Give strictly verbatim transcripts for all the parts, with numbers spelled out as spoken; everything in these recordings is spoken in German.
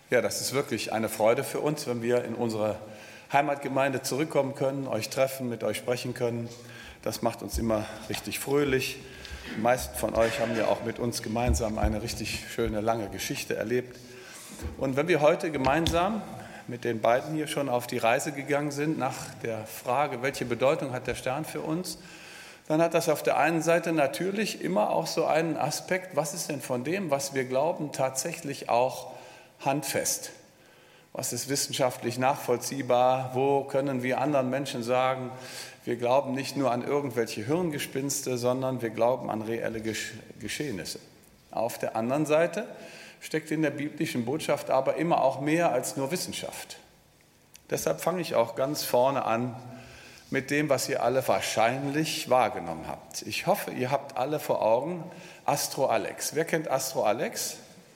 Ja, das ist wirklich eine Freude für uns, wenn wir in unsere Heimatgemeinde zurückkommen können, euch treffen, mit euch sprechen können. Das macht uns immer richtig fröhlich. Die meisten von euch haben ja auch mit uns gemeinsam eine richtig schöne, lange Geschichte erlebt. Und wenn wir heute gemeinsam mit den beiden hier schon auf die Reise gegangen sind, nach der Frage, welche Bedeutung hat der Stern für uns, dann hat das auf der einen Seite natürlich immer auch so einen Aspekt, was ist denn von dem, was wir glauben, tatsächlich auch handfest? Was ist wissenschaftlich nachvollziehbar? Wo können wir anderen Menschen sagen, wir glauben nicht nur an irgendwelche Hirngespinste, sondern wir glauben an reelle Geschehnisse. Auf der anderen Seite steckt in der biblischen Botschaft aber immer auch mehr als nur Wissenschaft. Deshalb fange ich auch ganz vorne an mit dem, was ihr alle wahrscheinlich wahrgenommen habt. Ich hoffe, ihr habt alle vor Augen Astro Alex. Wer kennt Astro Alex?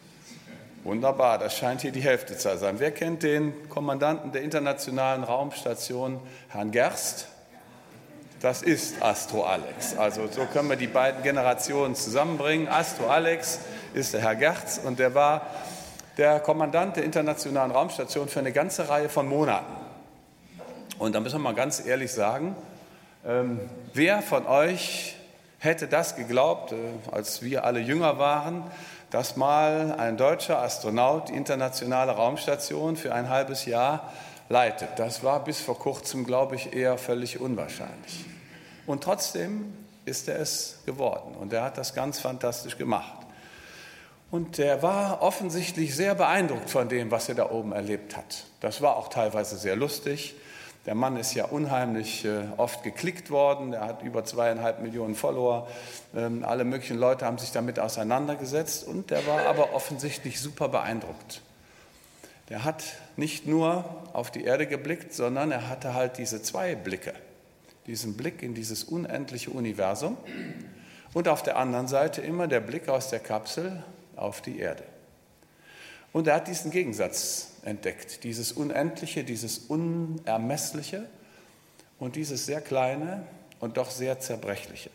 Wunderbar, das scheint hier die Hälfte zu sein. Wer kennt den Kommandanten der Internationalen Raumstation, Herrn Gerst? Das ist Astro Alex. Also so können wir die beiden Generationen zusammenbringen. Astro Alex ist der Herr Gerst und der war der Kommandant der Internationalen Raumstation für eine ganze Reihe von Monaten. Und da müssen wir mal ganz ehrlich sagen, ähm, wer von euch hätte das geglaubt, äh, als wir alle jünger waren, dass mal ein deutscher Astronaut die Internationale Raumstation für ein halbes Jahr leitet? Das war bis vor kurzem, glaube ich, eher völlig unwahrscheinlich. Und trotzdem ist er es geworden und er hat das ganz fantastisch gemacht. Und er war offensichtlich sehr beeindruckt von dem, was er da oben erlebt hat. Das war auch teilweise sehr lustig. Der Mann ist ja unheimlich äh, oft geklickt worden. Er hat über zweieinhalb Millionen Follower. Ähm, alle möglichen Leute haben sich damit auseinandergesetzt. Und der war aber offensichtlich super beeindruckt. Der hat nicht nur auf die Erde geblickt, sondern er hatte halt diese zwei Blicke. Diesen Blick in dieses unendliche Universum und auf der anderen Seite immer der Blick aus der Kapsel auf die Erde. Und er hat diesen Gegensatz entdeckt, dieses Unendliche, dieses Unermessliche und dieses sehr Kleine und doch sehr Zerbrechliche.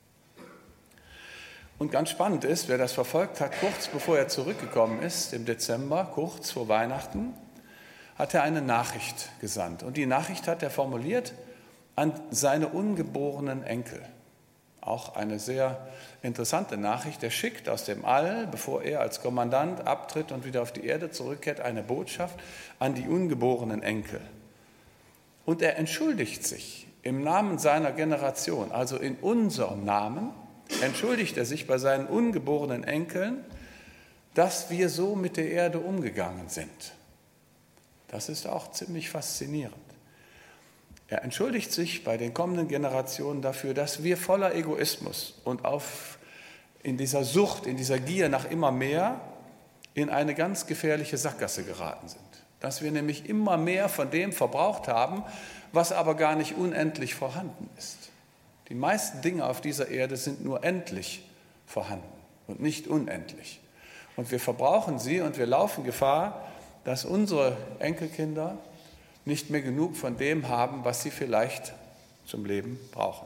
Und ganz spannend ist, wer das verfolgt hat, kurz bevor er zurückgekommen ist, im Dezember, kurz vor Weihnachten, hat er eine Nachricht gesandt. Und die Nachricht hat er formuliert an seine ungeborenen Enkel. Auch eine sehr interessante Nachricht. Er schickt aus dem All, bevor er als Kommandant abtritt und wieder auf die Erde zurückkehrt, eine Botschaft an die ungeborenen Enkel. Und er entschuldigt sich im Namen seiner Generation, also in unserem Namen, entschuldigt er sich bei seinen ungeborenen Enkeln, dass wir so mit der Erde umgegangen sind. Das ist auch ziemlich faszinierend. Er entschuldigt sich bei den kommenden Generationen dafür, dass wir voller Egoismus und auf, in dieser Sucht, in dieser Gier nach immer mehr in eine ganz gefährliche Sackgasse geraten sind. Dass wir nämlich immer mehr von dem verbraucht haben, was aber gar nicht unendlich vorhanden ist. Die meisten Dinge auf dieser Erde sind nur endlich vorhanden und nicht unendlich. Und wir verbrauchen sie und wir laufen Gefahr, dass unsere Enkelkinder nicht mehr genug von dem haben, was sie vielleicht zum Leben brauchen.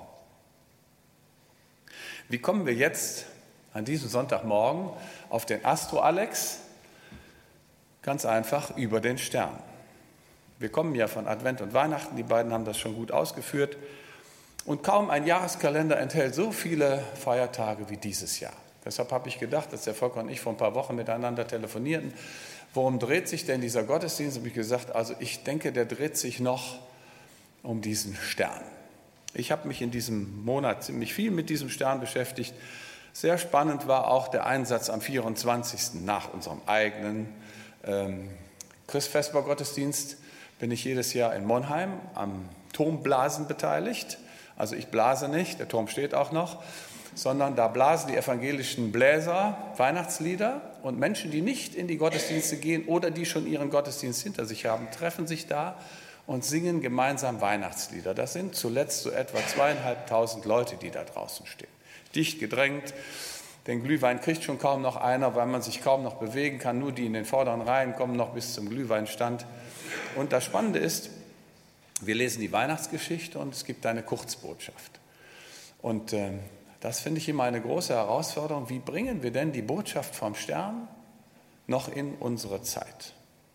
Wie kommen wir jetzt an diesem Sonntagmorgen auf den Astro Alex? Ganz einfach über den Stern. Wir kommen ja von Advent und Weihnachten, die beiden haben das schon gut ausgeführt. Und kaum ein Jahreskalender enthält so viele Feiertage wie dieses Jahr. Deshalb habe ich gedacht, dass der Volker und ich vor ein paar Wochen miteinander telefonierten, worum dreht sich denn dieser Gottesdienst? Habe ich gesagt, also ich denke, der dreht sich noch um diesen Stern. Ich habe mich in diesem Monat ziemlich viel mit diesem Stern beschäftigt. Sehr spannend war auch der Einsatz am vierundzwanzigsten nach unserem eigenen ähm, Christvesper-Gottesdienst. Bin ich jedes Jahr in Monheim am Turmblasen beteiligt. Also ich blase nicht, der Turm steht auch noch, sondern da blasen die evangelischen Bläser Weihnachtslieder und Menschen, die nicht in die Gottesdienste gehen oder die schon ihren Gottesdienst hinter sich haben, treffen sich da und singen gemeinsam Weihnachtslieder. Das sind zuletzt so etwa zweieinhalbtausend Leute, die da draußen stehen. Dicht gedrängt, den Glühwein kriegt schon kaum noch einer, weil man sich kaum noch bewegen kann. Nur die in den vorderen Reihen kommen noch bis zum Glühweinstand. Und das Spannende ist, wir lesen die Weihnachtsgeschichte und es gibt eine Kurzbotschaft. Und äh, das finde ich immer eine große Herausforderung. Wie bringen wir denn die Botschaft vom Stern noch in unsere Zeit?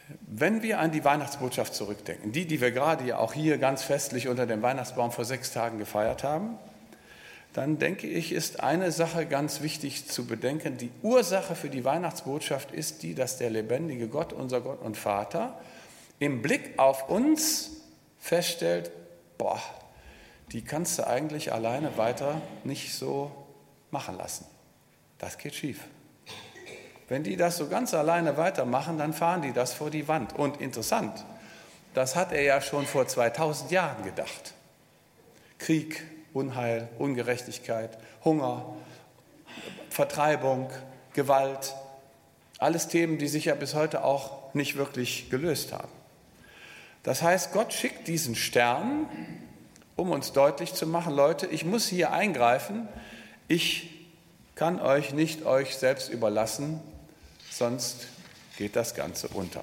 Wenn wir an die Weihnachtsbotschaft zurückdenken, die, die wir gerade ja auch hier ganz festlich unter dem Weihnachtsbaum vor sechs Tagen gefeiert haben, dann denke ich, ist eine Sache ganz wichtig zu bedenken. Die Ursache für die Weihnachtsbotschaft ist die, dass der lebendige Gott, unser Gott und Vater, im Blick auf uns feststellt, boah, die kannst du eigentlich alleine weiter nicht so machen lassen. Das geht schief. Wenn die das so ganz alleine weitermachen, dann fahren die das vor die Wand. Und interessant, das hat er ja schon vor zweitausend Jahren gedacht. Krieg, Unheil, Ungerechtigkeit, Hunger, Vertreibung, Gewalt, alles Themen, die sich ja bis heute auch nicht wirklich gelöst haben. Das heißt, Gott schickt diesen Stern, um uns deutlich zu machen, Leute, ich muss hier eingreifen, ich kann euch nicht euch selbst überlassen, sonst geht das Ganze unter.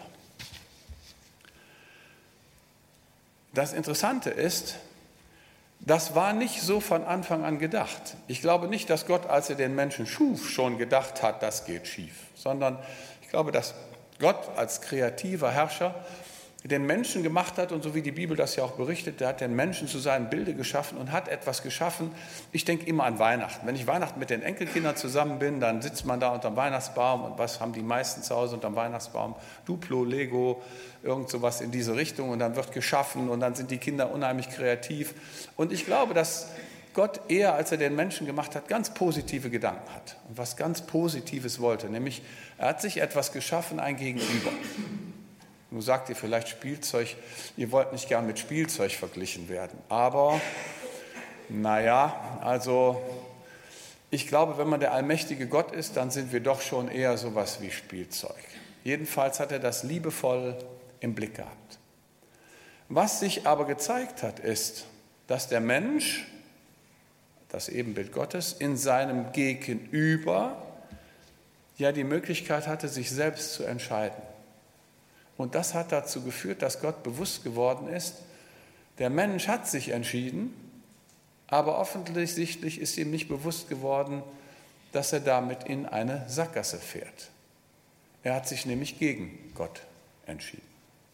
Das Interessante ist, das war nicht so von Anfang an gedacht. Ich glaube nicht, dass Gott, als er den Menschen schuf, schon gedacht hat, das geht schief, sondern ich glaube, dass Gott als kreativer Herrscher den Menschen gemacht hat, und so wie die Bibel das ja auch berichtet, der hat den Menschen zu seinem Bilde geschaffen und hat etwas geschaffen. Ich denke immer an Weihnachten. Wenn ich Weihnachten mit den Enkelkindern zusammen bin, dann sitzt man da unterm Weihnachtsbaum, und was haben die meisten zu Hause unterm Weihnachtsbaum? Duplo, Lego, irgend sowas in diese Richtung, und dann wird geschaffen und dann sind die Kinder unheimlich kreativ. Und ich glaube, dass Gott eher, als er den Menschen gemacht hat, ganz positive Gedanken hat und was ganz Positives wollte, nämlich er hat sich etwas geschaffen, ein Gegenüber. Nun sagt ihr vielleicht Spielzeug, ihr wollt nicht gern mit Spielzeug verglichen werden. Aber, naja, also ich glaube, wenn man der allmächtige Gott ist, dann sind wir doch schon eher sowas wie Spielzeug. Jedenfalls hat er das liebevoll im Blick gehabt. Was sich aber gezeigt hat, ist, dass der Mensch, das Ebenbild Gottes, in seinem Gegenüber ja die Möglichkeit hatte, sich selbst zu entscheiden. Und das hat dazu geführt, dass Gott bewusst geworden ist, der Mensch hat sich entschieden, aber offensichtlich ist ihm nicht bewusst geworden, dass er damit in eine Sackgasse fährt. Er hat sich nämlich gegen Gott entschieden.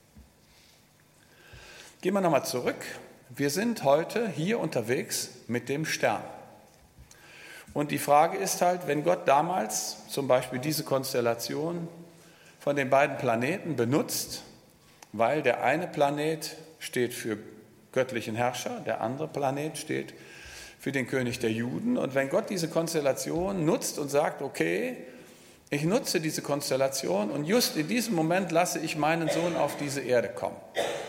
Gehen wir nochmal zurück. Wir sind heute hier unterwegs mit dem Stern. Und die Frage ist halt, wenn Gott damals zum Beispiel diese Konstellation von den beiden Planeten benutzt, weil der eine Planet steht für göttlichen Herrscher, der andere Planet steht für den König der Juden. Und wenn Gott diese Konstellation nutzt und sagt, okay, ich nutze diese Konstellation und just in diesem Moment lasse ich meinen Sohn auf diese Erde kommen,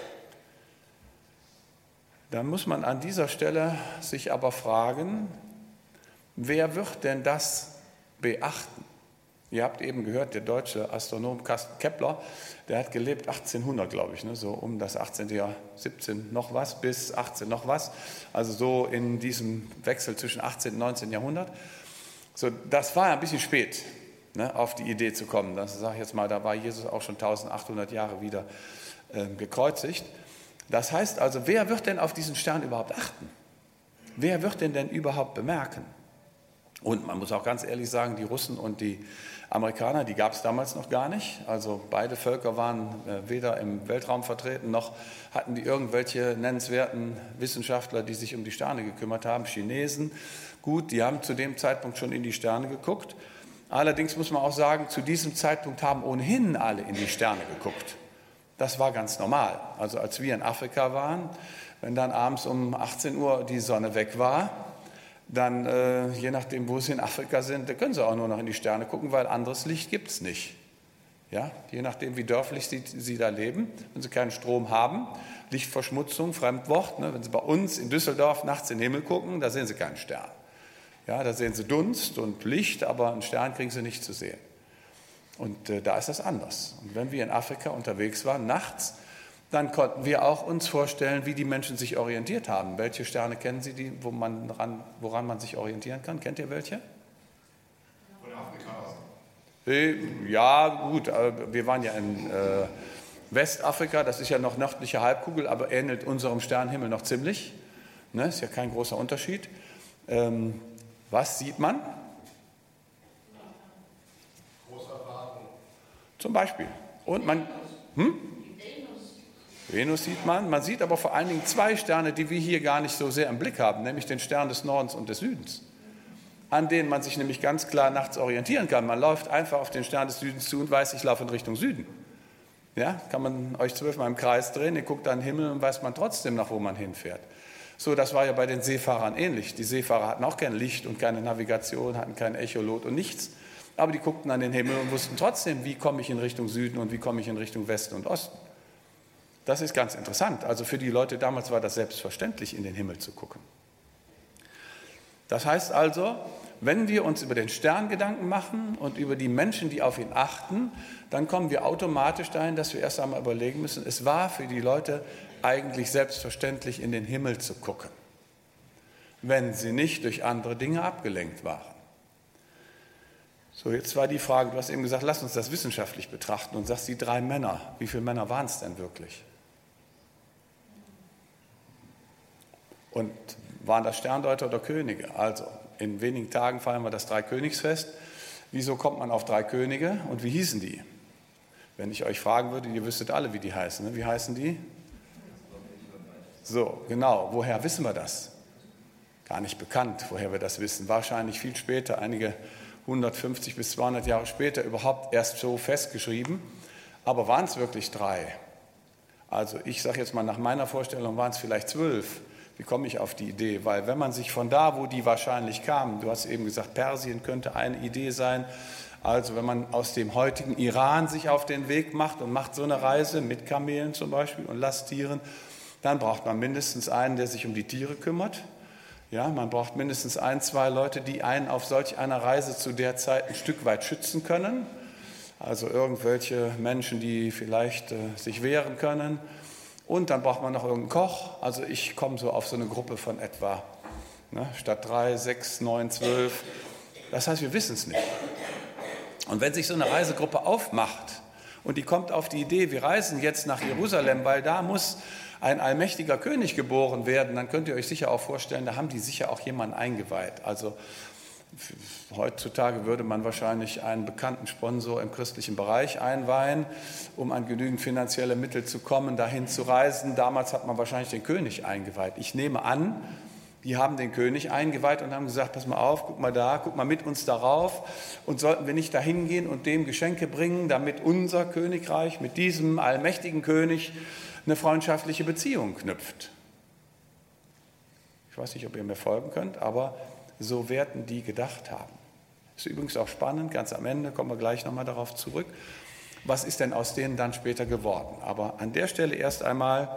dann muss man an dieser Stelle sich aber fragen, wer wird denn das beachten? Ihr habt eben gehört, der deutsche Astronom Kepler, der hat gelebt achtzehnhundert, glaube ich, ne, so um das achtzehnte Jahr, siebzehn noch was, bis achtzehn noch was, also so in diesem Wechsel zwischen achtzehnten und neunzehnten Jahrhundert. So, das war ein bisschen spät, ne, auf die Idee zu kommen. Das sage ich jetzt mal, da war Jesus auch schon eintausendachthundert Jahre wieder äh, gekreuzigt. Das heißt also, wer wird denn auf diesen Stern überhaupt achten? Wer wird den denn überhaupt bemerken? Und man muss auch ganz ehrlich sagen, die Russen und die Amerikaner, die gab es damals noch gar nicht. Also beide Völker waren äh, weder im Weltraum vertreten, noch hatten die irgendwelche nennenswerten Wissenschaftler, die sich um die Sterne gekümmert haben. Chinesen, gut, die haben zu dem Zeitpunkt schon in die Sterne geguckt. Allerdings muss man auch sagen, zu diesem Zeitpunkt haben ohnehin alle in die Sterne geguckt. Das war ganz normal. Also als wir in Afrika waren, wenn dann abends um achtzehn Uhr die Sonne weg war, dann, äh, je nachdem, wo Sie in Afrika sind, da können Sie auch nur noch in die Sterne gucken, weil anderes Licht gibt es nicht. Ja? Je nachdem, wie dörflich Sie, Sie da leben, wenn Sie keinen Strom haben, Lichtverschmutzung, Fremdwort, ne? Wenn Sie bei uns in Düsseldorf nachts in den Himmel gucken, da sehen Sie keinen Stern. Ja, da sehen Sie Dunst und Licht, aber einen Stern kriegen Sie nicht zu sehen. Und äh, da ist das anders. Und wenn wir in Afrika unterwegs waren, nachts, dann konnten wir auch uns vorstellen, wie die Menschen sich orientiert haben. Welche Sterne kennen Sie, die, wo man ran, woran man sich orientieren kann? Kennt ihr welche? Von Afrika aus. Äh, ja, gut, wir waren ja in äh, Westafrika, das ist ja noch nördliche Halbkugel, aber ähnelt unserem Sternenhimmel noch ziemlich. Ne, ist ja kein großer Unterschied. Ähm, was sieht man? Großer Wagen. Zum Beispiel. Und man... Hm? Venus sieht man. Man sieht aber vor allen Dingen zwei Sterne, die wir hier gar nicht so sehr im Blick haben, nämlich den Stern des Nordens und des Südens, an denen man sich nämlich ganz klar nachts orientieren kann. Man läuft einfach auf den Stern des Südens zu und weiß, ich laufe in Richtung Süden. Ja, kann man euch zwölfmal im Kreis drehen, ihr guckt an den Himmel und weiß man trotzdem, nach wo man hinfährt. So, das war ja bei den Seefahrern ähnlich. Die Seefahrer hatten auch kein Licht und keine Navigation, hatten kein Echolot und nichts. Aber die guckten an den Himmel und wussten trotzdem, wie komme ich in Richtung Süden und wie komme ich in Richtung Westen und Osten. Das ist ganz interessant. Also für die Leute damals war das selbstverständlich, in den Himmel zu gucken. Das heißt also, wenn wir uns über den Stern Gedanken machen und über die Menschen, die auf ihn achten, dann kommen wir automatisch dahin, dass wir erst einmal überlegen müssen, es war für die Leute eigentlich selbstverständlich, in den Himmel zu gucken, wenn sie nicht durch andere Dinge abgelenkt waren. So, jetzt war die Frage, du hast eben gesagt, lass uns das wissenschaftlich betrachten und sagst, die drei Männer, wie viele Männer waren es denn wirklich? Und waren das Sterndeuter oder Könige? Also, in wenigen Tagen feiern wir das Dreikönigsfest. Wieso kommt man auf drei Könige und wie hießen die? Wenn ich euch fragen würde, ihr wüsstet alle, wie die heißen. Ne? Wie heißen die? So, genau. Woher wissen wir das? Gar nicht bekannt, woher wir das wissen. Wahrscheinlich viel später, einige hundertfünfzig bis zweihundert Jahre später, überhaupt erst so festgeschrieben. Aber waren es wirklich drei? Also ich sage jetzt mal, nach meiner Vorstellung waren es vielleicht zwölf. Wie komme ich auf die Idee? Weil wenn man sich von da, wo die wahrscheinlich kamen, du hast eben gesagt, Persien könnte eine Idee sein, also wenn man aus dem heutigen Iran sich auf den Weg macht und macht so eine Reise mit Kamelen zum Beispiel und Lasttieren, dann braucht man mindestens einen, der sich um die Tiere kümmert. Ja, man braucht mindestens ein, zwei Leute, die einen auf solch einer Reise zu der Zeit ein Stück weit schützen können. Also irgendwelche Menschen, die vielleicht äh, sich wehren können. Und dann braucht man noch irgendeinen Koch. Also ich komme so auf so eine Gruppe von etwa, ne, statt drei, sechs, neun, zwölf. Das heißt, wir wissen es nicht. Und wenn sich so eine Reisegruppe aufmacht und die kommt auf die Idee, wir reisen jetzt nach Jerusalem, weil da muss ein allmächtiger König geboren werden, dann könnt ihr euch sicher auch vorstellen, da haben die sicher auch jemanden eingeweiht. Also heutzutage würde man wahrscheinlich einen bekannten Sponsor im christlichen Bereich einweihen, um an genügend finanzielle Mittel zu kommen, dahin zu reisen. Damals hat man wahrscheinlich den König eingeweiht. Ich nehme an, die haben den König eingeweiht und haben gesagt, pass mal auf, guck mal da, guck mal mit uns darauf. Und sollten wir nicht dahin gehen und dem Geschenke bringen, damit unser Königreich mit diesem allmächtigen König eine freundschaftliche Beziehung knüpft. Ich weiß nicht, ob ihr mir folgen könnt, aber so werden die gedacht haben. Ist übrigens auch spannend, ganz am Ende kommen wir gleich nochmal darauf zurück. Was ist denn aus denen dann später geworden? Aber an der Stelle erst einmal,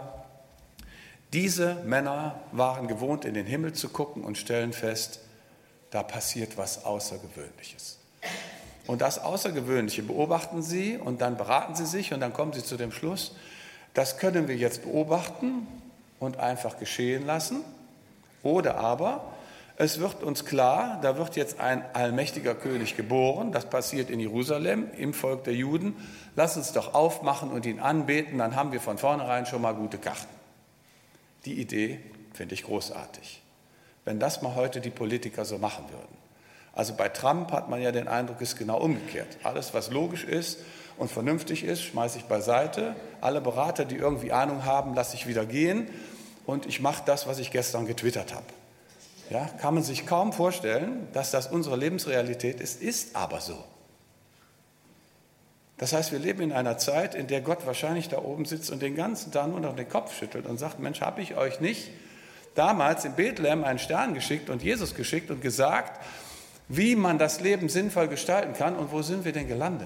diese Männer waren gewohnt, in den Himmel zu gucken und stellen fest, da passiert was Außergewöhnliches. Und das Außergewöhnliche beobachten sie und dann beraten sie sich und dann kommen sie zu dem Schluss, das können wir jetzt beobachten und einfach geschehen lassen. Oder aber es wird uns klar, da wird jetzt ein allmächtiger König geboren, das passiert in Jerusalem, im Volk der Juden. Lass uns doch aufmachen und ihn anbeten, dann haben wir von vornherein schon mal gute Karten. Die Idee finde ich großartig, wenn das mal heute die Politiker so machen würden. Also bei Trump hat man ja den Eindruck, es ist genau umgekehrt. Alles, was logisch ist und vernünftig ist, schmeiße ich beiseite. Alle Berater, die irgendwie Ahnung haben, lasse ich wieder gehen und ich mache das, was ich gestern getwittert habe. Ja, kann man sich kaum vorstellen, dass das unsere Lebensrealität ist, ist aber so. Das heißt, wir leben in einer Zeit, in der Gott wahrscheinlich da oben sitzt und den ganzen Tag nur noch den Kopf schüttelt und sagt, Mensch, habe ich euch nicht damals in Bethlehem einen Stern geschickt und Jesus geschickt und gesagt, wie man das Leben sinnvoll gestalten kann und wo sind wir denn gelandet?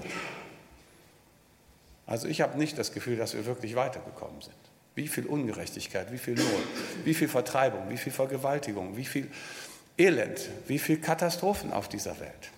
Also ich habe nicht das Gefühl, dass wir wirklich weitergekommen sind. Wie viel Ungerechtigkeit, wie viel Not, wie viel Vertreibung, wie viel Vergewaltigung, wie viel Elend, wie viel Katastrophen auf dieser Welt.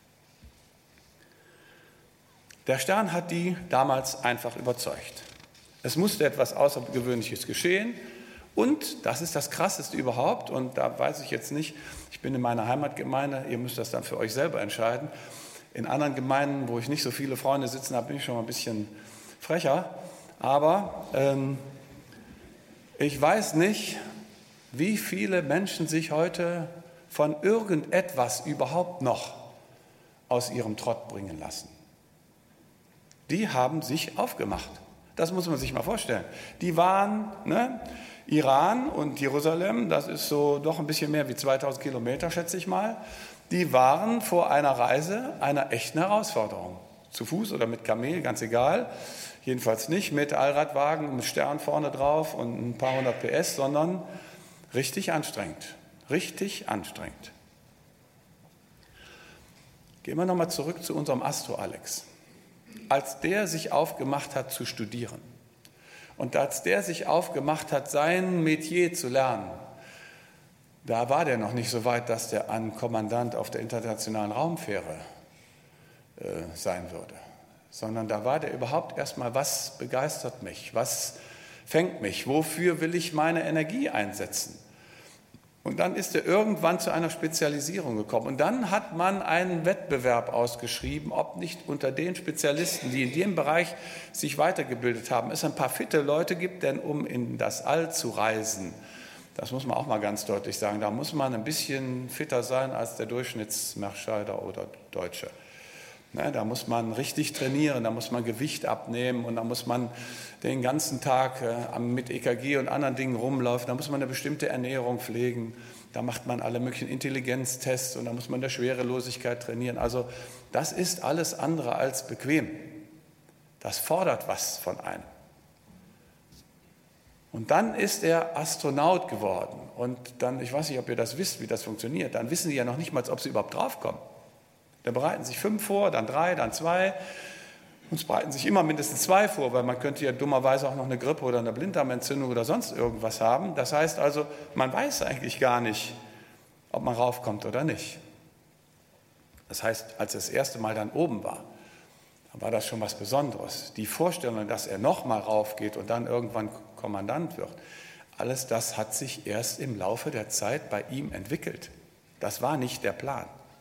Der Stern hat die damals einfach überzeugt. Es musste etwas Außergewöhnliches geschehen und, das ist das Krasseste überhaupt, und da weiß ich jetzt nicht, ich bin in meiner Heimatgemeinde, ihr müsst das dann für euch selber entscheiden. In anderen Gemeinden, wo ich nicht so viele Freunde sitzen habe, bin ich schon mal ein bisschen frecher, aber ähm, ich weiß nicht, wie viele Menschen sich heute von irgendetwas überhaupt noch aus ihrem Trott bringen lassen. Die haben sich aufgemacht Das muss man sich mal vorstellen. Die waren, ne, Iran und Jerusalem, das ist so doch ein bisschen mehr wie zweitausend Kilometer, schätze ich mal, die waren vor einer Reise einer echten Herausforderung. Zu Fuß oder mit Kamel, ganz egal. Jedenfalls nicht mit Allradwagen, mit Stern vorne drauf und ein paar hundert P S, sondern richtig anstrengend. Richtig anstrengend. Gehen wir nochmal zurück zu unserem Astro Alex. Als der sich aufgemacht hat zu studieren und als der sich aufgemacht hat, sein Metier zu lernen, da war der noch nicht so weit, dass der ein Kommandant auf der internationalen Raumfähre äh, sein würde, sondern da war der überhaupt erstmal, was begeistert mich, was fängt mich, wofür will ich meine Energie einsetzen? Und dann ist er irgendwann zu einer Spezialisierung gekommen. Und dann hat man einen Wettbewerb ausgeschrieben, ob nicht unter den Spezialisten, die in dem Bereich sich weitergebildet haben, es ein paar fitte Leute gibt, denn um in das All zu reisen, das muss man auch mal ganz deutlich sagen, da muss man ein bisschen fitter sein als der Durchschnittsmarschalter oder Deutsche. Ne, da muss man richtig trainieren, da muss man Gewicht abnehmen und da muss man den ganzen Tag äh, mit E K G und anderen Dingen rumlaufen, da muss man eine bestimmte Ernährung pflegen, da macht man alle möglichen Intelligenztests und da muss man der Schwerelosigkeit trainieren. Also das ist alles andere als bequem. Das fordert was von einem. Und dann ist er Astronaut geworden und dann, ich weiß nicht, ob ihr das wisst, wie das funktioniert, dann wissen sie ja noch nicht mal, ob sie überhaupt draufkommen. Dann bereiten sich fünf vor, dann drei, dann zwei. Und es bereiten sich immer mindestens zwei vor, weil man könnte ja dummerweise auch noch eine Grippe oder eine Blinddarmentzündung oder sonst irgendwas haben. Das heißt also, man weiß eigentlich gar nicht, ob man raufkommt oder nicht. Das heißt, als er das erste Mal dann oben war, dann war das schon was Besonderes. Die Vorstellung, dass er nochmal raufgeht und dann irgendwann Kommandant wird, alles das hat sich erst im Laufe der Zeit bei ihm entwickelt. Das war nicht der Plan.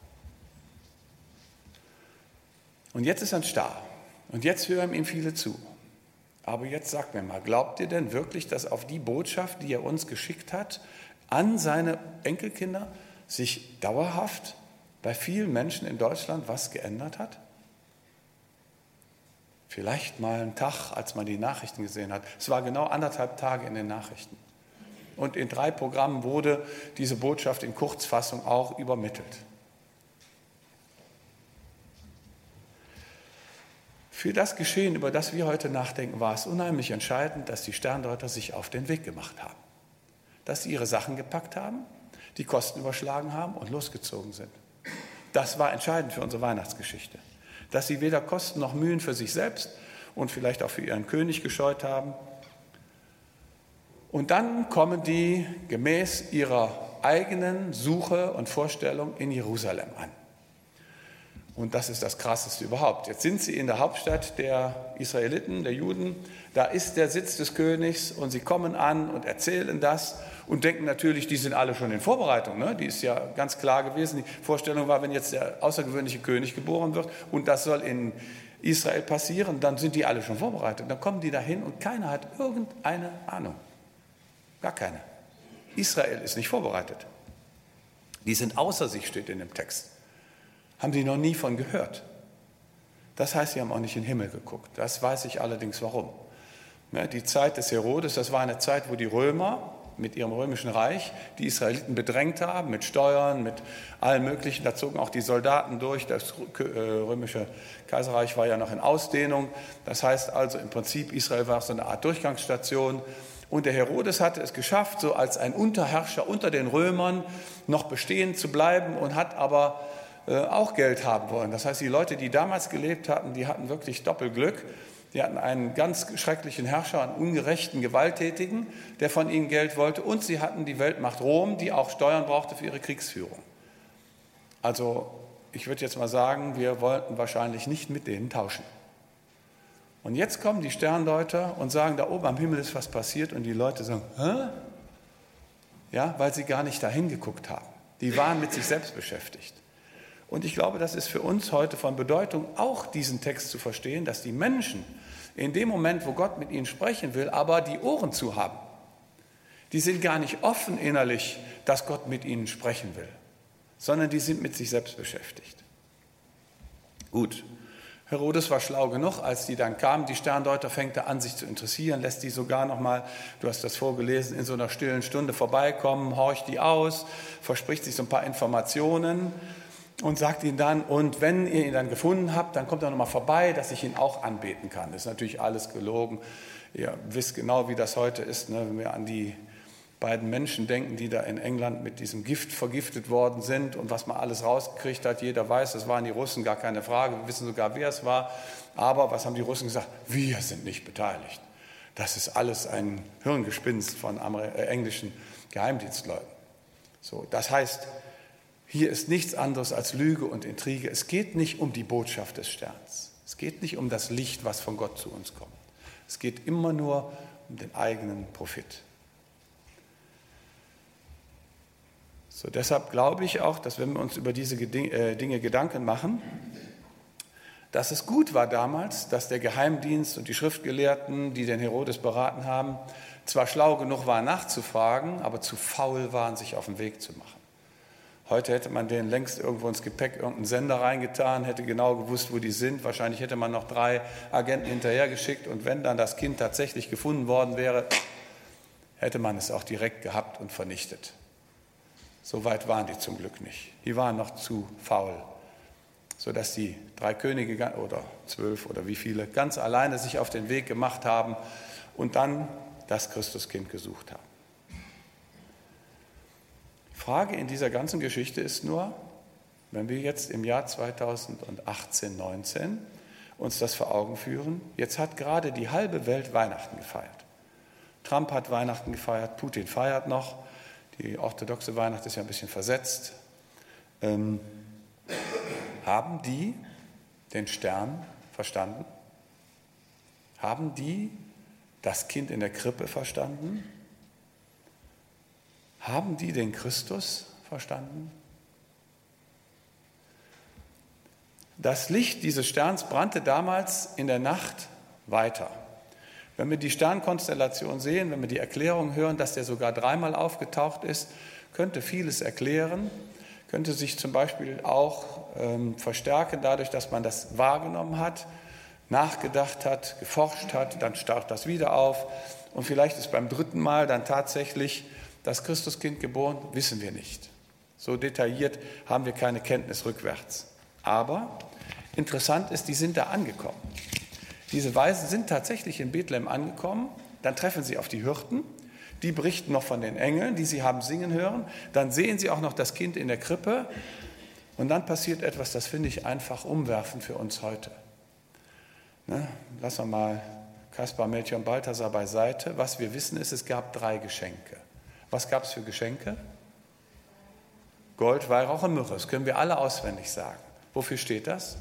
Und jetzt ist er starr. Und jetzt hören ihm viele zu. Aber jetzt sagt mir mal, glaubt ihr denn wirklich, dass auf die Botschaft, die er uns geschickt hat, an seine Enkelkinder sich dauerhaft bei vielen Menschen in Deutschland was geändert hat? Vielleicht mal einen Tag, als man die Nachrichten gesehen hat. Es war genau anderthalb Tage in den Nachrichten. Und in drei Programmen wurde diese Botschaft in Kurzfassung auch übermittelt. Für das Geschehen, über das wir heute nachdenken, war es unheimlich entscheidend, dass die Sterndeuter sich auf den Weg gemacht haben. Dass sie ihre Sachen gepackt haben, die Kosten überschlagen haben und losgezogen sind. Das war entscheidend für unsere Weihnachtsgeschichte. Dass sie weder Kosten noch Mühen für sich selbst und vielleicht auch für ihren König gescheut haben. Und dann kommen die gemäß ihrer eigenen Suche und Vorstellung in Jerusalem an. Und das ist das Krasseste überhaupt. Jetzt sind sie in der Hauptstadt der Israeliten, der Juden. Da ist der Sitz des Königs und sie kommen an und erzählen das und denken natürlich, die sind alle schon in Vorbereitung. Ne? Die ist ja ganz klar gewesen. Die Vorstellung war, wenn jetzt der außergewöhnliche König geboren wird und das soll in Israel passieren, dann sind die alle schon vorbereitet. Dann kommen die dahin und keiner hat irgendeine Ahnung. Gar keine. Israel ist nicht vorbereitet. Die sind außer sich, steht in dem Text. Haben sie noch nie von gehört. Das heißt, sie haben auch nicht in den Himmel geguckt. Das weiß ich allerdings warum. Die Zeit des Herodes, das war eine Zeit, wo die Römer mit ihrem römischen Reich die Israeliten bedrängt haben, mit Steuern, mit allem Möglichen. Da zogen auch die Soldaten durch. Das römische Kaiserreich war ja noch in Ausdehnung. Das heißt also im Prinzip, Israel war so eine Art Durchgangsstation. Und der Herodes hatte es geschafft, so als ein Unterherrscher unter den Römern noch bestehen zu bleiben und hat aber auch Geld haben wollen. Das heißt, die Leute, die damals gelebt hatten, die hatten wirklich Doppelglück. Die hatten einen ganz schrecklichen Herrscher, einen ungerechten, gewalttätigen, der von ihnen Geld wollte. Und sie hatten die Weltmacht Rom, die auch Steuern brauchte für ihre Kriegsführung. Also ich würde jetzt mal sagen, wir wollten wahrscheinlich nicht mit denen tauschen. Und jetzt kommen die Sterndeuter und sagen, da oben am Himmel ist was passiert. Und die Leute sagen, hä? Ja, weil sie gar nicht dahin geguckt haben. Die waren mit sich selbst beschäftigt. Und ich glaube, das ist für uns heute von Bedeutung, auch diesen Text zu verstehen, dass die Menschen in dem Moment, wo Gott mit ihnen sprechen will, aber die Ohren zu haben. Die sind gar nicht offen innerlich, dass Gott mit ihnen sprechen will, sondern die sind mit sich selbst beschäftigt. Gut, Herodes war schlau genug, als die dann kamen, die Sterndeuter, fängt er an, sich zu interessieren, lässt die sogar noch mal, du hast das vorgelesen, in so einer stillen Stunde vorbeikommen, horcht die aus, verspricht sich so ein paar Informationen und sagt ihnen dann, und wenn ihr ihn dann gefunden habt, dann kommt er noch mal vorbei, dass ich ihn auch anbeten kann. Das ist natürlich alles gelogen. Ihr wisst genau, wie das heute ist, ne? Wenn wir an die beiden Menschen denken, die da in England mit diesem Gift vergiftet worden sind und was man alles rausgekriegt hat. Jeder weiß, das waren die Russen, gar keine Frage. Wir wissen sogar, wer es war. Aber was haben die Russen gesagt? Wir sind nicht beteiligt. Das ist alles ein Hirngespinst von englischen Geheimdienstleuten. So, das heißt, hier ist nichts anderes als Lüge und Intrige. Es geht nicht um die Botschaft des Sterns. Es geht nicht um das Licht, was von Gott zu uns kommt. Es geht immer nur um den eigenen Profit. So, deshalb glaube ich auch, dass wenn wir uns über diese Dinge Gedanken machen, dass es gut war damals, dass der Geheimdienst und die Schriftgelehrten, die den Herodes beraten haben, zwar schlau genug waren nachzufragen, aber zu faul waren, sich auf den Weg zu machen. Heute hätte man denen längst irgendwo ins Gepäck irgendeinen Sender reingetan, hätte genau gewusst, wo die sind. Wahrscheinlich hätte man noch drei Agenten hinterhergeschickt und wenn dann das Kind tatsächlich gefunden worden wäre, hätte man es auch direkt gehabt und vernichtet. So weit waren die zum Glück nicht. Die waren noch zu faul, sodass die drei Könige oder zwölf oder wie viele ganz alleine sich auf den Weg gemacht haben und dann das Christuskind gesucht haben. Die Frage in dieser ganzen Geschichte ist nur, wenn wir jetzt im Jahr zweitausendachtzehn, neunzehn uns das vor Augen führen, jetzt hat gerade die halbe Welt Weihnachten gefeiert. Trump hat Weihnachten gefeiert, Putin feiert noch. Die orthodoxe Weihnacht ist ja ein bisschen versetzt. Ähm, haben die den Stern verstanden? Haben die das Kind in der Krippe verstanden? Haben die den Christus verstanden? Das Licht dieses Sterns brannte damals in der Nacht weiter. Wenn wir die Sternkonstellation sehen, wenn wir die Erklärung hören, dass der sogar dreimal aufgetaucht ist, könnte vieles erklären, könnte sich zum Beispiel auch ähm, verstärken dadurch, dass man das wahrgenommen hat, nachgedacht hat, geforscht hat, dann taucht das wieder auf und vielleicht ist beim dritten Mal dann tatsächlich das Christuskind geboren, wissen wir nicht. So detailliert haben wir keine Kenntnis rückwärts. Aber interessant ist, die sind da angekommen. Diese Weisen sind tatsächlich in Bethlehem angekommen, dann treffen sie auf die Hirten, die berichten noch von den Engeln, die sie haben singen hören, dann sehen sie auch noch das Kind in der Krippe und dann passiert etwas, das finde ich einfach umwerfend für uns heute. Ne? Lassen wir mal Kaspar, Melchior und Balthasar beiseite. Was wir wissen ist, es gab drei Geschenke. Was gab es für Geschenke? Gold, Weihrauch und Myrrhe, das können wir alle auswendig sagen. Wofür steht das?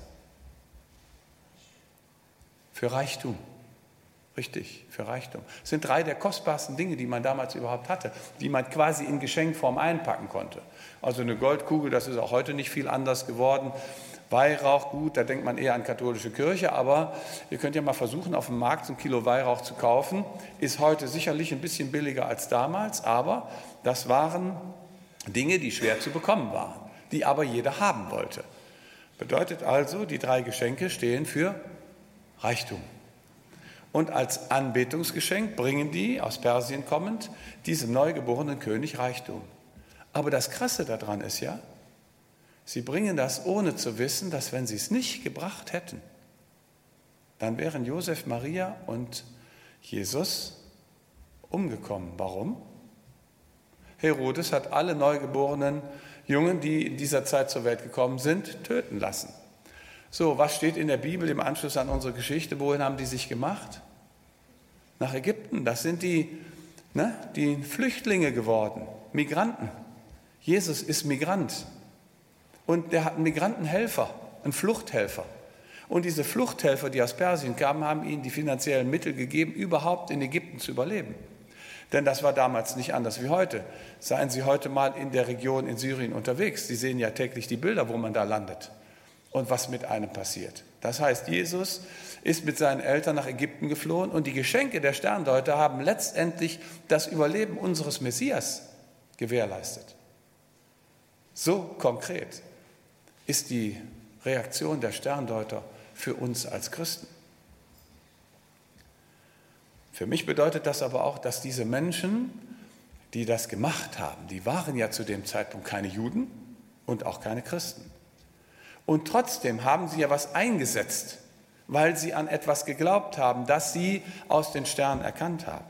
Für Reichtum. Richtig, für Reichtum. Das sind drei der kostbarsten Dinge, die man damals überhaupt hatte, die man quasi in Geschenkform einpacken konnte. Also eine Goldkugel, das ist auch heute nicht viel anders geworden. Weihrauch, gut, da denkt man eher an katholische Kirche, aber ihr könnt ja mal versuchen, auf dem Markt so ein Kilo Weihrauch zu kaufen. Ist heute sicherlich ein bisschen billiger als damals, aber das waren Dinge, die schwer zu bekommen waren, die aber jeder haben wollte. Bedeutet also, die drei Geschenke stehen für Reichtum. Und als Anbetungsgeschenk bringen die, aus Persien kommend, diesem neugeborenen König Reichtum. Aber das Krasse daran ist ja, sie bringen das ohne zu wissen, dass wenn sie es nicht gebracht hätten, dann wären Josef, Maria und Jesus umgekommen. Warum? Herodes hat alle neugeborenen Jungen, die in dieser Zeit zur Welt gekommen sind, töten lassen. So, was steht in der Bibel im Anschluss an unsere Geschichte? Wohin haben die sich gemacht? Nach Ägypten. Das sind die, ne, die Flüchtlinge geworden, Migranten. Jesus ist Migrant. Und der hat einen Migrantenhelfer, einen Fluchthelfer. Und diese Fluchthelfer, die aus Persien kamen, haben ihnen die finanziellen Mittel gegeben, überhaupt in Ägypten zu überleben. Denn das war damals nicht anders wie heute. Seien Sie heute mal in der Region in Syrien unterwegs. Sie sehen ja täglich die Bilder, wo man da landet und was mit einem passiert. Das heißt, Jesus ist mit seinen Eltern nach Ägypten geflohen und die Geschenke der Sterndeuter haben letztendlich das Überleben unseres Messias gewährleistet. So konkret ist die Reaktion der Sterndeuter für uns als Christen. Für mich bedeutet das aber auch, dass diese Menschen, die das gemacht haben, die waren ja zu dem Zeitpunkt keine Juden und auch keine Christen. Und trotzdem haben sie ja was eingesetzt, weil sie an etwas geglaubt haben, das sie aus den Sternen erkannt haben.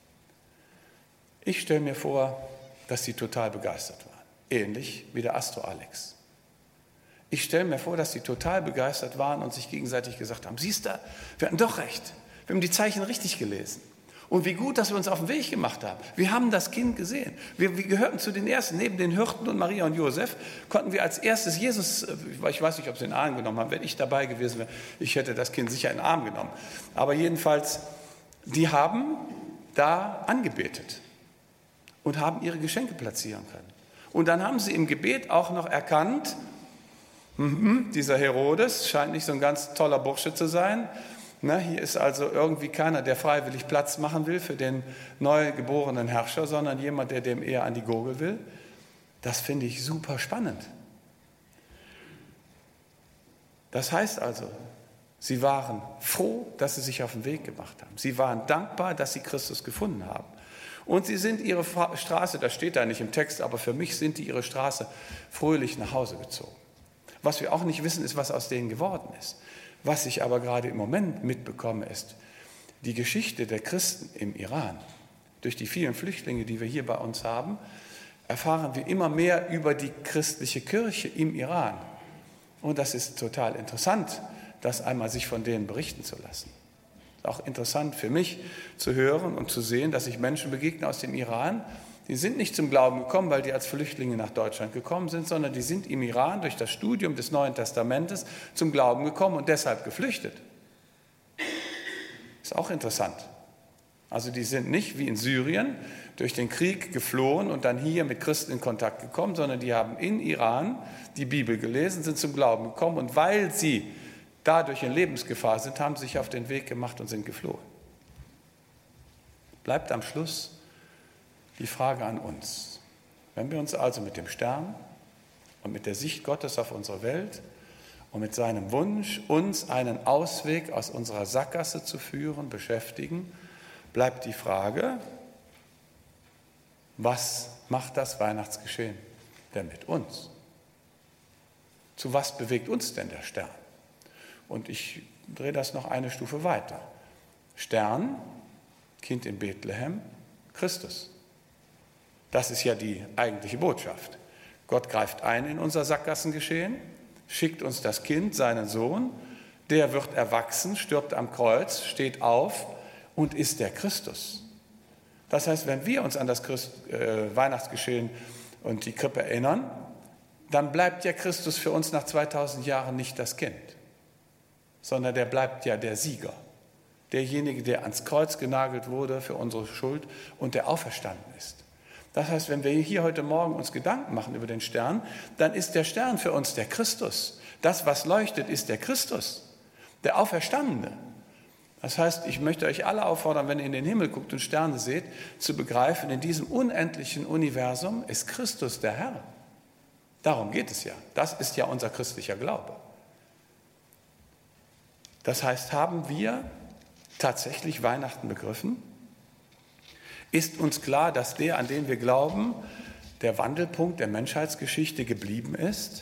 Ich stelle mir vor, dass sie total begeistert waren, ähnlich wie der Astro Alex. Ich stelle mir vor, dass sie total begeistert waren und sich gegenseitig gesagt haben, siehst du, wir hatten doch recht, wir haben die Zeichen richtig gelesen. Und wie gut, dass wir uns auf den Weg gemacht haben. Wir haben das Kind gesehen. Wir, wir gehörten zu den Ersten. Neben den Hirten und Maria und Josef konnten wir als erstes Jesus, ich weiß nicht, ob sie in den Arm genommen haben, wenn ich dabei gewesen wäre, ich hätte das Kind sicher in den Arm genommen. Aber jedenfalls, die haben da angebetet und haben ihre Geschenke platzieren können. Und dann haben sie im Gebet auch noch erkannt, mm-hmm, dieser Herodes scheint nicht so ein ganz toller Bursche zu sein. Na, hier ist also irgendwie keiner, der freiwillig Platz machen will für den neu geborenen Herrscher, sondern jemand, der dem eher an die Gurgel will. Das finde ich super spannend. Das heißt also, sie waren froh, dass sie sich auf den Weg gemacht haben. Sie waren dankbar, dass sie Christus gefunden haben. Und sie sind ihre Straße, das steht da nicht im Text, aber für mich sind die ihre Straße fröhlich nach Hause gezogen. Was wir auch nicht wissen, ist, was aus denen geworden ist. Was ich aber gerade im Moment mitbekomme, ist die Geschichte der Christen im Iran. Durch die vielen Flüchtlinge, die wir hier bei uns haben, erfahren wir immer mehr über die christliche Kirche im Iran. Und das ist total interessant, das einmal sich von denen berichten zu lassen. Auch interessant für mich zu hören und zu sehen, dass ich Menschen begegne aus dem Iran, die sind nicht zum Glauben gekommen, weil die als Flüchtlinge nach Deutschland gekommen sind, sondern die sind im Iran durch das Studium des Neuen Testamentes zum Glauben gekommen und deshalb geflüchtet. Ist auch interessant. Also die sind nicht wie in Syrien durch den Krieg geflohen und dann hier mit Christen in Kontakt gekommen, sondern die haben in Iran die Bibel gelesen, sind zum Glauben gekommen und weil sie dadurch in Lebensgefahr sind, haben sie sich auf den Weg gemacht und sind geflohen. Bleibt am Schluss die Frage an uns. Wenn wir uns also mit dem Stern und mit der Sicht Gottes auf unsere Welt und mit seinem Wunsch, uns einen Ausweg aus unserer Sackgasse zu führen, beschäftigen, bleibt die Frage, was macht das Weihnachtsgeschehen denn mit uns? Zu was bewegt uns denn der Stern? Und ich drehe das noch eine Stufe weiter. Stern, Kind in Bethlehem, Christus. Das ist ja die eigentliche Botschaft. Gott greift ein in unser Sackgassengeschehen, schickt uns das Kind, seinen Sohn, der wird erwachsen, stirbt am Kreuz, steht auf und ist der Christus. Das heißt, wenn wir uns an das Christ, äh, Weihnachtsgeschehen und die Krippe erinnern, dann bleibt ja Christus für uns nach zweitausend Jahren nicht das Kind, sondern der bleibt ja der Sieger, derjenige, der ans Kreuz genagelt wurde für unsere Schuld und der auferstanden ist. Das heißt, wenn wir hier heute Morgen uns Gedanken machen über den Stern, dann ist der Stern für uns der Christus. Das, was leuchtet, ist der Christus, der Auferstandene. Das heißt, ich möchte euch alle auffordern, wenn ihr in den Himmel guckt und Sterne seht, zu begreifen, in diesem unendlichen Universum ist Christus der Herr. Darum geht es ja. Das ist ja unser christlicher Glaube. Das heißt, haben wir tatsächlich Weihnachten begriffen? Ist uns klar, dass der, an den wir glauben, der Wandelpunkt der Menschheitsgeschichte geblieben ist?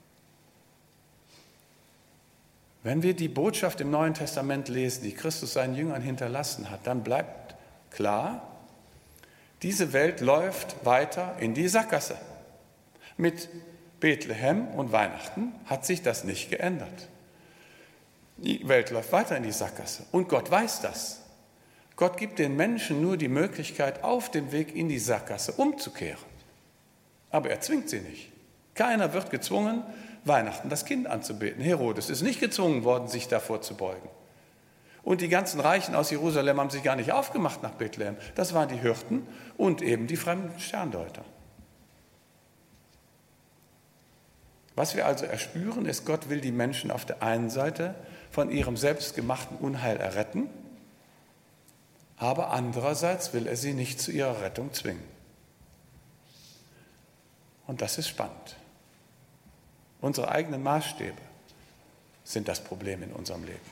Wenn wir die Botschaft im Neuen Testament lesen, die Christus seinen Jüngern hinterlassen hat, dann bleibt klar, diese Welt läuft weiter in die Sackgasse. Mit Bethlehem und Weihnachten hat sich das nicht geändert. Die Welt läuft weiter in die Sackgasse und Gott weiß das. Gott gibt den Menschen nur die Möglichkeit, auf dem Weg in die Sackgasse umzukehren. Aber er zwingt sie nicht. Keiner wird gezwungen, Weihnachten das Kind anzubeten. Herodes ist nicht gezwungen worden, sich davor zu beugen. Und die ganzen Reichen aus Jerusalem haben sich gar nicht aufgemacht nach Bethlehem. Das waren die Hirten und eben die fremden Sterndeuter. Was wir also erspüren, ist, Gott will die Menschen auf der einen Seite von ihrem selbstgemachten Unheil erretten, aber andererseits will er sie nicht zu ihrer Rettung zwingen. Und das ist spannend. Unsere eigenen Maßstäbe, sind das Problem in unserem Leben.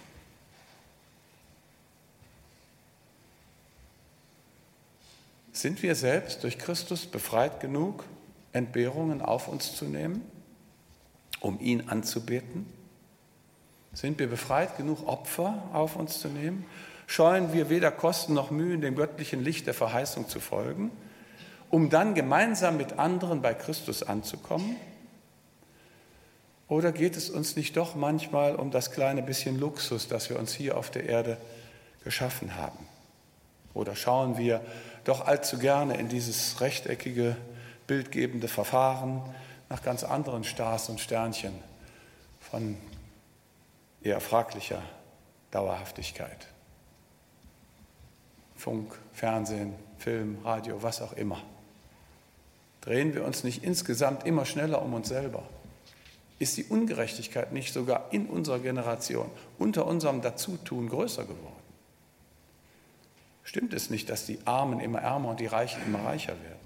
Sind wir selbst durch Christus befreit genug, Entbehrungen auf uns zu nehmen, um ihn anzubeten? Sind wir befreit genug, Opfer auf uns zu nehmen? Scheuen wir weder Kosten noch Mühen, dem göttlichen Licht der Verheißung zu folgen, um dann gemeinsam mit anderen bei Christus anzukommen? Oder geht es uns nicht doch manchmal um das kleine bisschen Luxus, das wir uns hier auf der Erde geschaffen haben? Oder schauen wir doch allzu gerne in dieses rechteckige, bildgebende Verfahren nach ganz anderen Stars und Sternchen von eher fraglicher Dauerhaftigkeit? Funk, Fernsehen, Film, Radio, was auch immer. Drehen wir uns nicht insgesamt immer schneller um uns selber? Ist die Ungerechtigkeit nicht sogar in unserer Generation, unter unserem Dazutun größer geworden? Stimmt es nicht, dass die Armen immer ärmer und die Reichen immer reicher werden?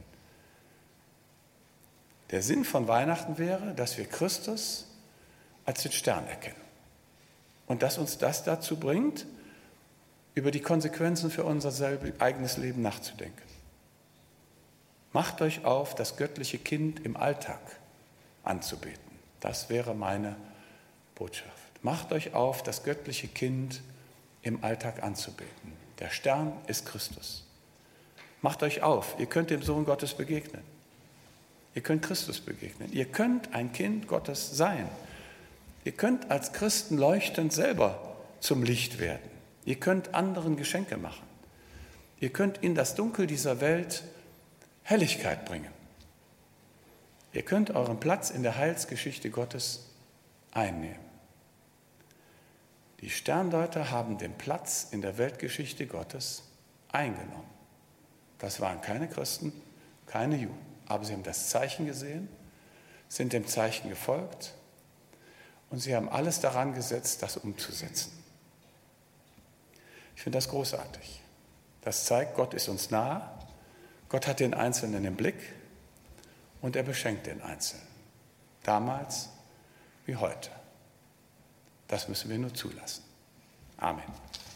Der Sinn von Weihnachten wäre, dass wir Christus als den Stern erkennen und dass uns das dazu bringt, über die Konsequenzen für unser eigenes Leben nachzudenken. Macht euch auf, das göttliche Kind im Alltag anzubeten. Das wäre meine Botschaft. Macht euch auf, das göttliche Kind im Alltag anzubeten. Der Stern ist Christus. Macht euch auf, ihr könnt dem Sohn Gottes begegnen. Ihr könnt Christus begegnen. Ihr könnt ein Kind Gottes sein. Ihr könnt als Christen leuchtend selber zum Licht werden. Ihr könnt anderen Geschenke machen. Ihr könnt in das Dunkel dieser Welt Helligkeit bringen. Ihr könnt euren Platz in der Heilsgeschichte Gottes einnehmen. Die Sterndeuter haben den Platz in der Weltgeschichte Gottes eingenommen. Das waren keine Christen, keine Juden. Aber sie haben das Zeichen gesehen, sind dem Zeichen gefolgt und sie haben alles daran gesetzt, das umzusetzen. Ich finde das großartig. Das zeigt, Gott ist uns nahe, Gott hat den Einzelnen im Blick und er beschenkt den Einzelnen. Damals wie heute. Das müssen wir nur zulassen. Amen.